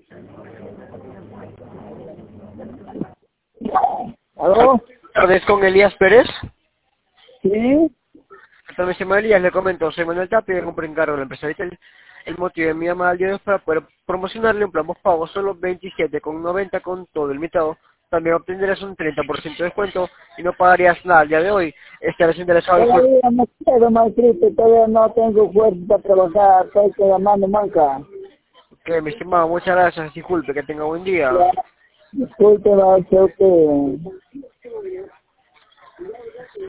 ¿Aló? Buenas tardes con Elías Pérez. Sí, Entonces, señor Elías, le comento, soy Manuel Tapia, compré encargo de la empresa Vitel. El motivo de mi llamada al día de hoy es para poder promocionarle un plan pago solo 27,90 con todo el mitad. También obtendrás un 30% de descuento y no pagarías nada al día de hoy. Estarás interesado en... todavía no quiero, maestrito, todavía no tengo fuerza para trabajar, estoy con la mano manca. Que mi estimado, muchas gracias, disculpe, que tenga buen día. Ya, disculpe, va a ser usted.